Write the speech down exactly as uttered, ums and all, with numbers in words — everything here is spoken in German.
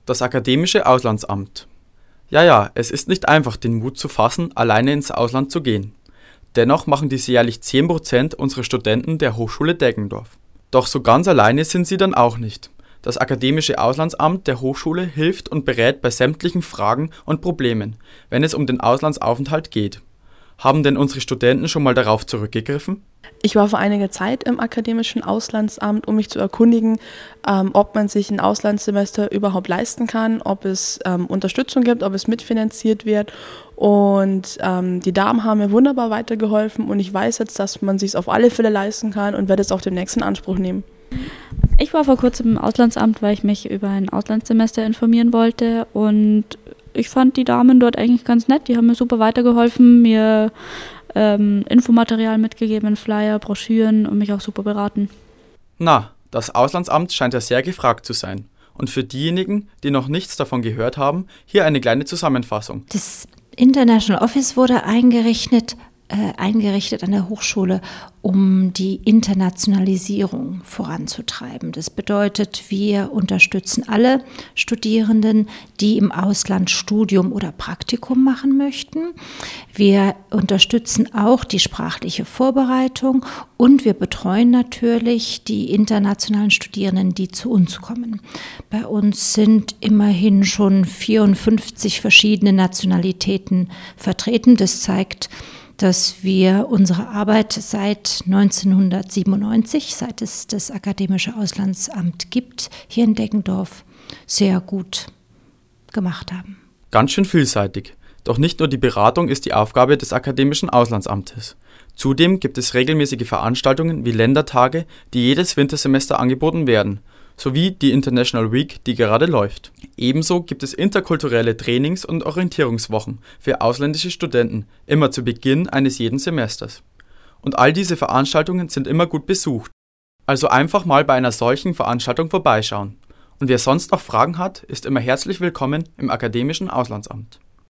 Das akademische Auslandsamt. Ja, ja, es ist nicht einfach, den Mut zu fassen, alleine ins Ausland zu gehen. Dennoch machen dies jährlich zehn Prozent unserer Studenten der Hochschule Deggendorf. Doch so ganz alleine sind sie dann auch nicht. Das akademische Auslandsamt der Hochschule hilft und berät bei sämtlichen Fragen und Problemen, wenn es um den Auslandsaufenthalt geht. Haben denn unsere Studenten schon mal darauf zurückgegriffen? Ich war vor einiger Zeit im akademischen Auslandsamt, um mich zu erkundigen, ähm, ob man sich ein Auslandssemester überhaupt leisten kann, ob es ähm, Unterstützung gibt, ob es mitfinanziert wird. Und ähm, die Damen haben mir wunderbar weitergeholfen und ich weiß jetzt, dass man sich es auf alle Fälle leisten kann und werde es auch demnächst in Anspruch nehmen. Ich war vor kurzem im Auslandsamt, weil ich mich über ein Auslandssemester informieren wollte und ich fand die Damen dort eigentlich ganz nett. Die haben mir super weitergeholfen, mir ähm, Infomaterial mitgegeben, Flyer, Broschüren und mich auch super beraten. Na, das Auslandsamt scheint ja sehr gefragt zu sein. Und für diejenigen, die noch nichts davon gehört haben, hier eine kleine Zusammenfassung. Das International Office wurde eingerichtet, äh, eingerichtet an der Hochschule, um die Internationalisierung voranzutreiben. Das bedeutet, wir unterstützen alle Studierenden, die im Ausland Studium oder Praktikum machen möchten. Wir unterstützen auch die sprachliche Vorbereitung und wir betreuen natürlich die internationalen Studierenden, die zu uns kommen. Bei uns sind immerhin schon vierundfünfzig verschiedene Nationalitäten vertreten. Das zeigt, dass wir unsere Arbeit seit neunzehnhundertsiebenundneunzig, seit es das Akademische Auslandsamt gibt, hier in Deggendorf sehr gut gemacht haben. Ganz schön vielseitig. Doch nicht nur die Beratung ist die Aufgabe des Akademischen Auslandsamtes. Zudem gibt es regelmäßige Veranstaltungen wie Ländertage, die jedes Wintersemester angeboten werden, sowie die International Week, die gerade läuft. Ebenso gibt es interkulturelle Trainings- und Orientierungswochen für ausländische Studenten, immer zu Beginn eines jeden Semesters. Und all diese Veranstaltungen sind immer gut besucht. Also einfach mal bei einer solchen Veranstaltung vorbeischauen. Und wer sonst noch Fragen hat, ist immer herzlich willkommen im Akademischen Auslandsamt.